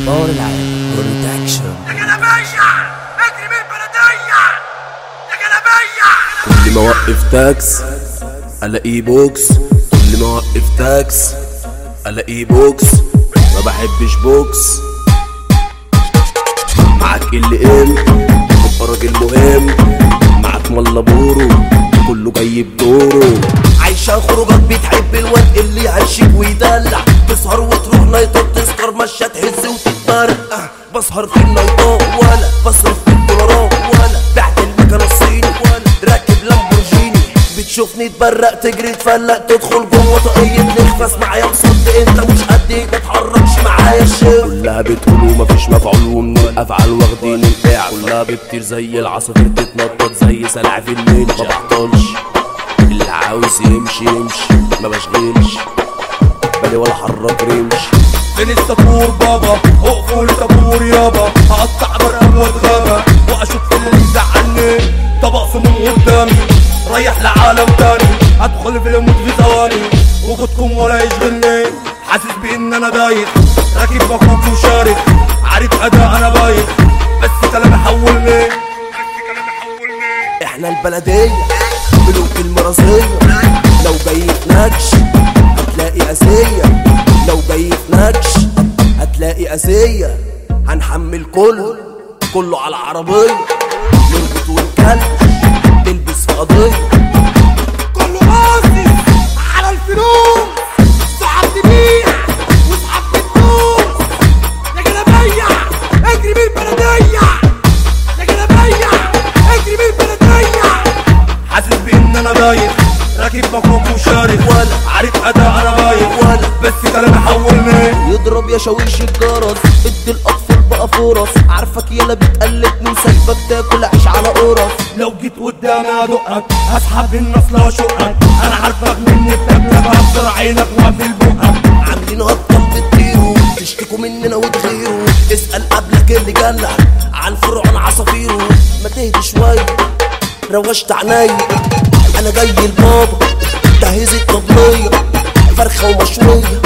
باور العالم برودكشن. يا جلابية اجري من البلدية يا جلابية. كل ما اوقف تاكس الاقيه بوكس، كل ما اوقف تاكس الاقيه بوكس. ما بحبش بوكس. معاك اللي ام تبقى راجل مهم، معاك ملا بورو كله جاي بدوره. عايشة خروجات بتحب الواد اللي يعشق ويدلع، تسهر وتروح نايتات تسكر مشة تهز وتتبرق. بسهر في النايتات ولا بصرف في الدولارات، ولا بعت المكنة الصيني ولا راكب لامبورجيني. بتشوفني تبرق تجري تفلق تدخل جوه طاقية نخفس معايا مصد. انت مش قدي متحركش معايا الشيء. كلها بتقول ومفيش مفعول، ومن الافعال واخدين الفعل. كلها بتطير زي العصافير تتنطط زي سلاحف النينجا. ما بحطلش اللي عاوز يمشي يمشي، ما بشغلش بالي ولا حرك رمش. فين السطور بابا اقفوا لطابور يابا، هقطع برقم واتغابى واشوف اللي يزعلني. طبق سموم قدامي رايح لعالم تاني، هدخل في الموت في ثواني وجودكم ولا يشغلني. حاسس بان انا دايخ راكب مفروض وشارك، عارف اداء انا بايخ بس كلامي حولني. احنا البلدية ملوك المرازية، لو جاي نكش هتلاقي أسية، لو جاي نكش هتلاقي أسية. هنحمل كله على عربية، نربط ونكلش نلبس في قضية. كله باصص على الفلوس، صعب تبيع وصعب تدوس. يا جلابية اجري من البلدية يا جلابية اجري من البلدية. حاسس بان انا دايخ راكب مفروض وشارك، ولا عارف اداء انا بايخ ولا بس كلامي حولني. يضرب يا شاويش الجرس ادي الاطفال بقى فرص، عارفك يلا بتقلدني وسايبك تاكل عيش على قرص. لو جيت قدامي ادقك هسحب النصل واشقك، انا عارفك مني بتبلغ هفجر عينك واقفل بقك. عاملين هطل بتطيروا تشتكوا مننا وتغيروا، اسأل قبلك اللي جلع عن فرعون عصافيره. ما تهدي شوية روشت عينيا، انا جاي البابا جهزت طبلية فرخة ومشوية